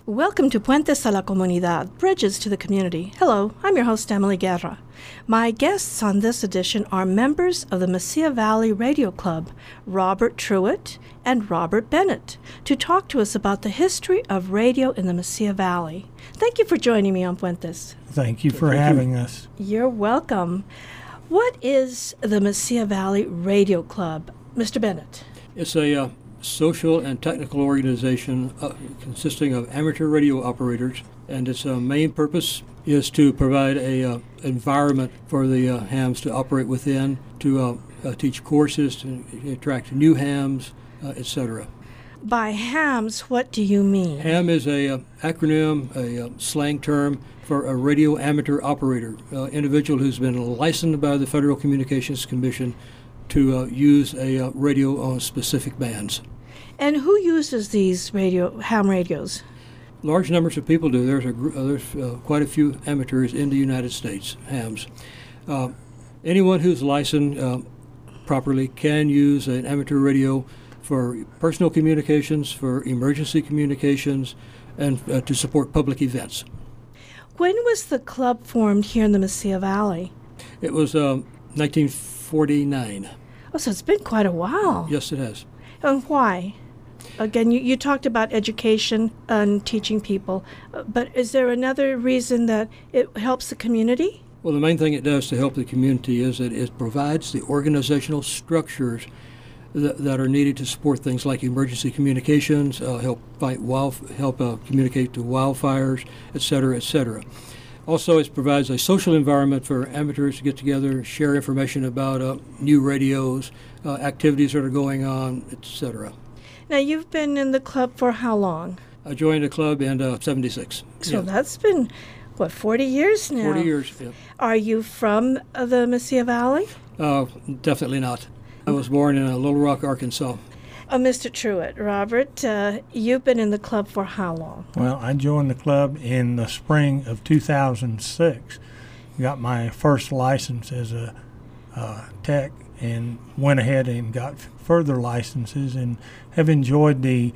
Welcome to Puentes a la Comunidad, Bridges to the Community. Hello, I'm your host, Emily Guerra. My guests on this edition are members of the Mesilla Valley Radio Club, Robert Truitt and Robert Bennett, to talk to us about the history of radio in the Mesilla Valley. Thank you for joining me on Puentes. Thank you for having us. You're welcome. What is the Mesilla Valley Radio Club? Mr. Bennett. It's a social and technical organization consisting of amateur radio operators, and its main purpose is to provide a environment for the hams to operate within, to teach courses, to attract new hams, etc. By hams, what do you mean? Ham is a acronym, a slang term for a radio amateur operator, individual who's been licensed by the Federal Communications Commission to use a radio on specific bands. And who uses these ham radios? Large numbers of people do. There's quite a few amateurs in the United States, hams. Anyone who's licensed properly can use an amateur radio for personal communications, for emergency communications, and to support public events. When was the club formed here in the Mesilla Valley? It was 1949. Oh, so it's been quite a while. Yes, it has. And why? Again, you talked about education and teaching people, but is there another reason that it helps the community? Well, the main thing it does to help the community is that it provides the organizational structures that are needed to support things like emergency communications, help communicate to wildfires, et cetera, et cetera. Also, it provides a social environment for amateurs to get together, share information about new radios, activities that are going on, etc. Now, you've been in the club for how long? I joined the club in 76. So that's been, 40 years now? 40 years, yeah. Are you from the Mesilla Valley? Definitely not. I was born in Little Rock, Arkansas. Mr. Truitt, Robert, you've been in the club for how long? Well, I joined the club in the spring of 2006. Got my first license as a tech and went ahead and got further licenses and have enjoyed the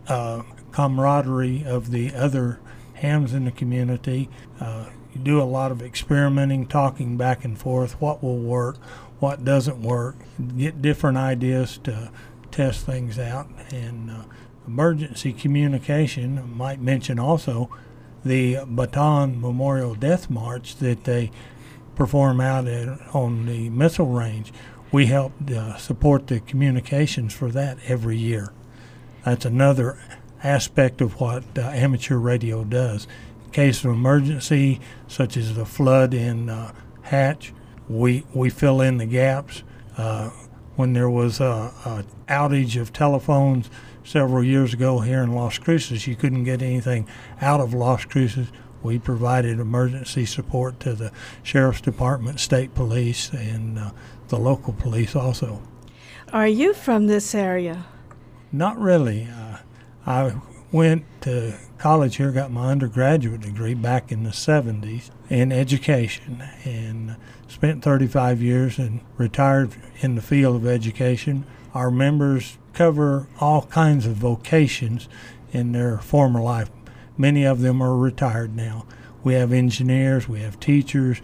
camaraderie of the other hams in the community. You do a lot of experimenting, talking back and forth, what will work, what doesn't work, get different ideas to test things out. And emergency communication, I might mention also the Baton Memorial Death March that they perform out on the missile range. We help support the communications for that every year. That's another aspect of what amateur radio does. In case of emergency, such as the flood in Hatch, we fill in the gaps. When there was a outage of telephones several years ago here in Las Cruces, you couldn't get anything out of Las Cruces. We provided emergency support to the Sheriff's Department, State Police, and the local police also. Are you from this area? Not really. I went to college here, got my undergraduate degree back in the 70s in education, and spent 35 years and retired in the field of education. Our members cover all kinds of vocations in their former life. Many of them are retired now. We have engineers, we have teachers,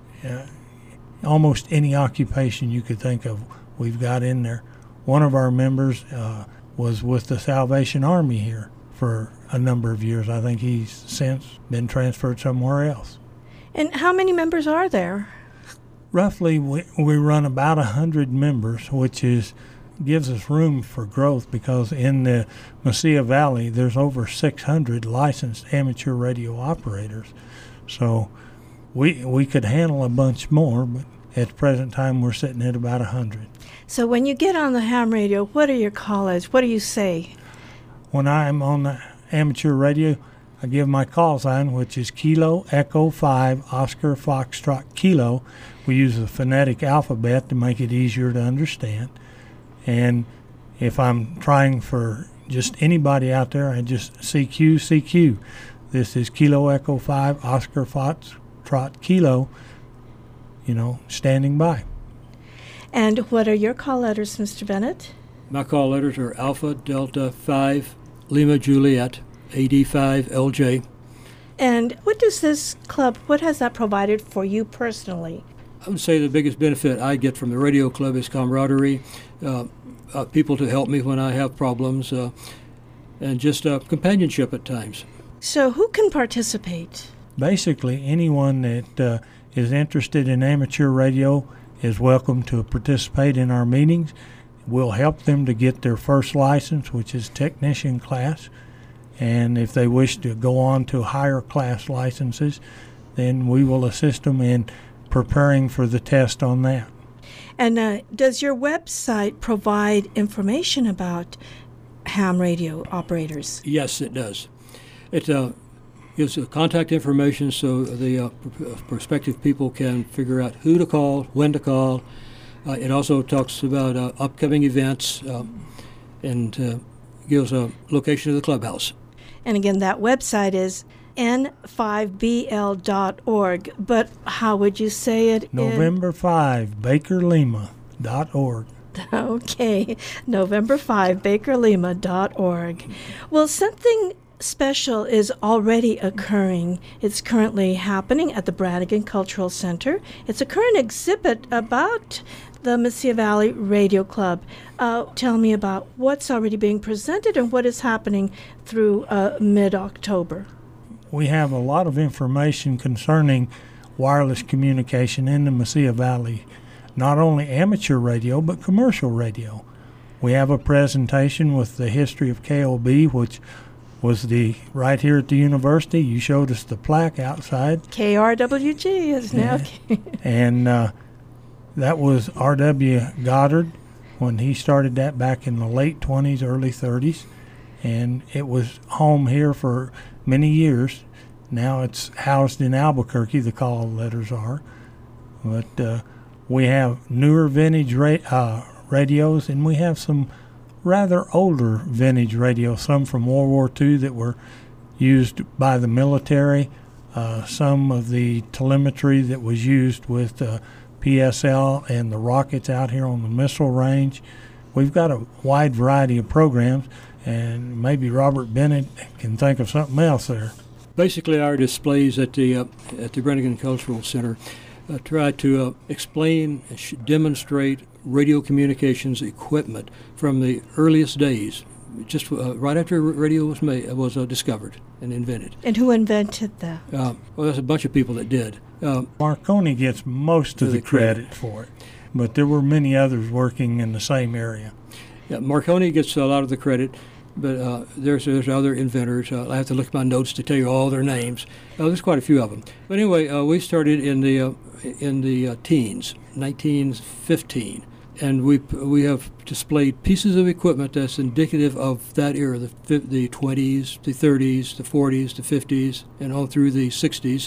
almost any occupation you could think of we've got in there. One of our members was with the Salvation Army here for a number of years. I think he's since been transferred somewhere else. And how many members are there? Roughly, we run about 100 members, which gives us room for growth because in the Mesilla Valley, there's over 600 licensed amateur radio operators. So we could handle a bunch more, but at the present time, we're sitting at about 100. So when you get on the ham radio, what are your call-outs? What do you say? When I'm on the amateur radio, I give my call sign, which is Kilo Echo 5 Oscar Foxtrot Kilo. We use the phonetic alphabet to make it easier to understand. And if I'm trying for just anybody out there, I just CQ, CQ. This is Kilo Echo 5 Oscar Foxtrot Kilo, standing by. And what are your call letters, Mr. Bennett? My call letters are Alpha Delta 5 Lima Juliet AD5LJ. And what does this club, what has that provided for you personally? I would say the biggest benefit I get from the radio club is camaraderie, people to help me when I have problems, and just companionship at times. So who can participate? Basically, anyone that is interested in amateur radio is welcome to participate in our meetings. We'll help them to get their first license, which is technician class. And if they wish to go on to higher class licenses, then we will assist them in preparing for the test on that. And does your website provide information about ham radio operators? Yes, it does. It gives contact information so the prospective people can figure out who to call, when to call. It also talks about upcoming events and gives a location of the clubhouse. And again, that website is n5bl.org. But how would you say it? November 5, BakerLima.org. Okay, November 5, BakerLima.org. Well, something special is already occurring. It's currently happening at the Brannigan Cultural Center. It's a current exhibit about the Mesilla Valley Radio Club. Tell me about what's already being presented and what is happening through mid-October. We have a lot of information concerning wireless communication in the Mesilla Valley, not only amateur radio but commercial radio. We have a presentation with the history of KOB, which was right here at the university. You showed us the plaque outside. KRWG is now. Yeah. And that was R.W. Goddard when he started that back in the late 20s, early 30s. And it was home here for many years. Now it's housed in Albuquerque, the call letters are. But we have newer vintage radios, and we have some rather older vintage radios, some from World War II that were used by the military, some of the telemetry that was used with PSL and the rockets out here on the missile range. We've got a wide variety of programs, and maybe Robert Bennett can think of something else there. Basically, our displays at the Brannigan Cultural Center try to explain and demonstrate radio communications equipment from the earliest days, just right after radio was discovered and invented. And who invented that? Well, there's a bunch of people that did. Marconi gets most of the credit for it, but there were many others working in the same area. Yeah, Marconi gets a lot of the credit, but there's other inventors. I have to look at my notes to tell you all their names. There's quite a few of them. But anyway, we started in the teens, 1915. And we have displayed pieces of equipment that's indicative of that era, the 20s, the 30s, the 40s, the 50s, and all through the 60s,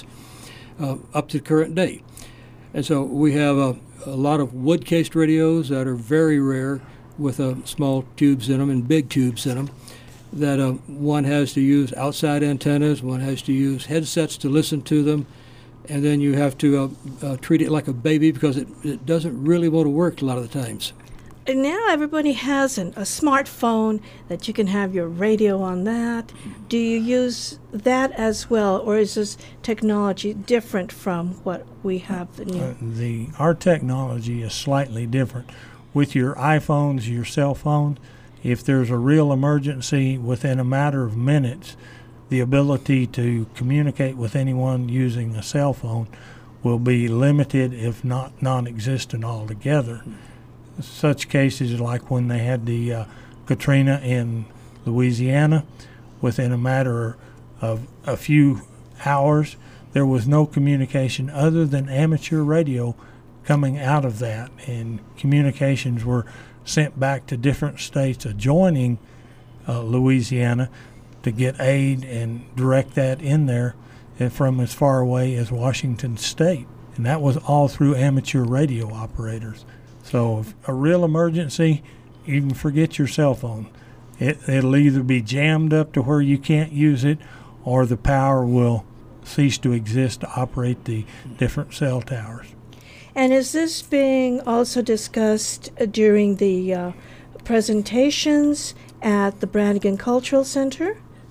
up to the current day. And so we have a lot of wood-cased radios that are very rare, with small tubes in them and big tubes in them, that one has to use outside antennas, one has to use headsets to listen to them, and then you have to treat it like a baby because it doesn't really want to work a lot of the times. And now everybody has a smartphone that you can have your radio on that. Do you use that as well, or is this technology different from what we have new? Our technology is slightly different. With your iPhones, your cell phones, if there's a real emergency within a matter of minutes, the ability to communicate with anyone using a cell phone will be limited, if not non-existent altogether. Such cases like when they had the Katrina in Louisiana, within a matter of a few hours, there was no communication other than amateur radio coming out of that, and communications were sent back to different states adjoining Louisiana to get aid and direct that in there from as far away as Washington State. And that was all through amateur radio operators. So if a real emergency, you can forget your cell phone. It'll either be jammed up to where you can't use it, or the power will cease to exist to operate the different cell towers. And is this being also discussed during the presentations at the Brannigan Cultural Center?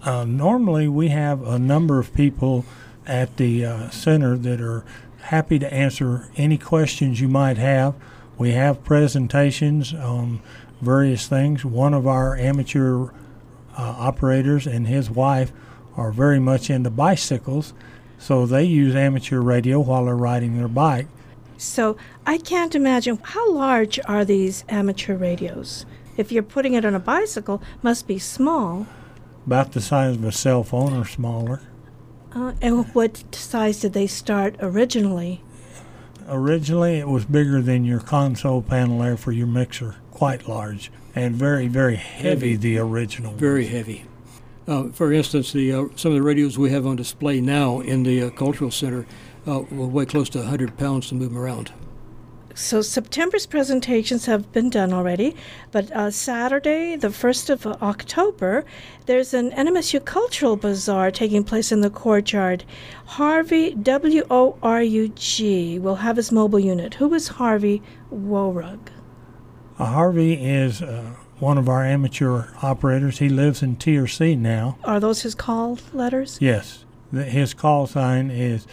Normally, we have a number of people at the center that are happy to answer any questions you might have. We have presentations on various things. One of our amateur operators and his wife are very much into bicycles, so they use amateur radio while they're riding their bike. So I can't imagine, how large are these amateur radios? If you're putting it on a bicycle, must be small. About the size of a cell phone or smaller. And what size did they start originally? Originally, it was bigger than your console panel there for your mixer. Quite large and very, very heavy, the original. Very heavy. For instance, some of the radios we have on display now in the Cultural Center will weigh close to 100 pounds to move them around. So September's presentations have been done already, but Saturday, the 1st of October, there's an NMSU Cultural Bazaar taking place in the courtyard. Harvey, W-O-R-U-G, will have his mobile unit. Who is Harvey Worug? Harvey is one of our amateur operators. He lives in TRC now. Are those his call letters? Yes. His call sign is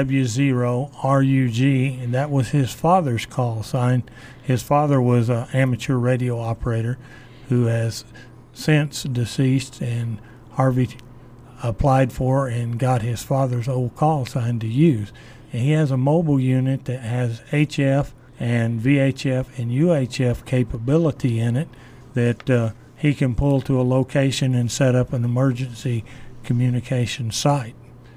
W0RUG, and that was his father's call sign. His father was an amateur radio operator who has since deceased, and Harvey applied for and got his father's old call sign to use. And he has a mobile unit that has HF and VHF and UHF capability in it that he can pull to a location and set up an emergency communication site.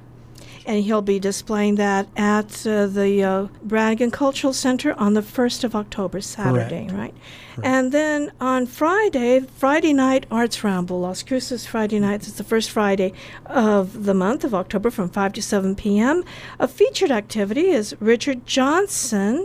And he'll be displaying that at the Brannigan Cultural Center on the 1st of October, Saturday, Correct. right? Correct. And then on Friday Night Arts Ramble, Las Cruces Friday nights. It's the first Friday of the month of October from 5 to 7 p.m. A featured activity is Richard Johnson,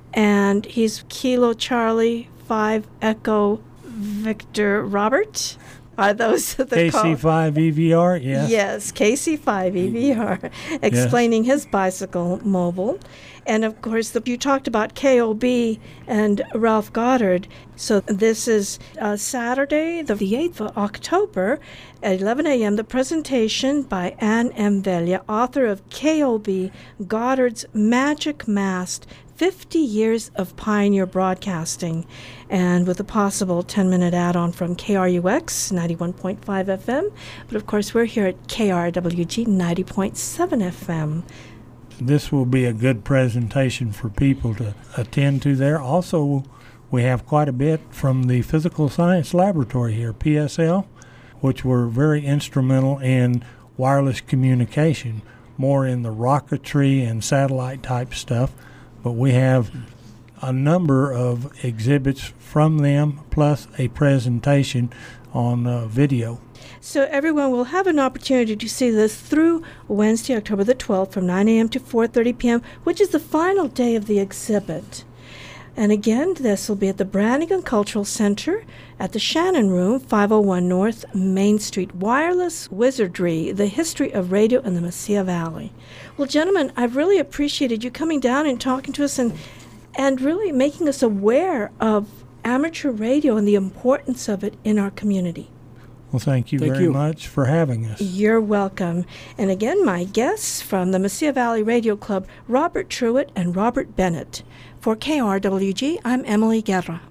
and he's Kilo Charlie 5 Echo Victor Robert. Are those the KC5 EVR, yes. Yes, KC5 EVR, explaining his bicycle mobile. And of course, you talked about KOB and Ralph Goddard. So this is Saturday, the 8th of October at 11 a.m., the presentation by Ann M. Vella, author of KOB, Goddard's Magic Mast, 50 years of pioneer broadcasting, and with a possible 10-minute add-on from KRUX 91.5 FM. But of course, we're here at KRWG 90.7 FM. This will be a good presentation for people to attend to there. Also, we have quite a bit from the Physical Science Laboratory here, PSL, which were very instrumental in wireless communication, more in the rocketry and satellite type stuff. But we have a number of exhibits from them, plus a presentation on video. So everyone will have an opportunity to see this through Wednesday, October the 12th from 9 a.m. to 4:30 p.m., which is the final day of the exhibit. And again, this will be at the Brannigan Cultural Center at the Shannon Room, 501 North Main Street. Wireless Wizardry, the history of radio in the Mesilla Valley. Well, gentlemen, I've really appreciated you coming down and talking to us and really making us aware of amateur radio and the importance of it in our community. Well, thank you very much for having us. You're welcome. And again, my guests from the Mesilla Valley Radio Club, Robert Truitt and Robert Bennett. For KRWG, I'm Emily Guerra.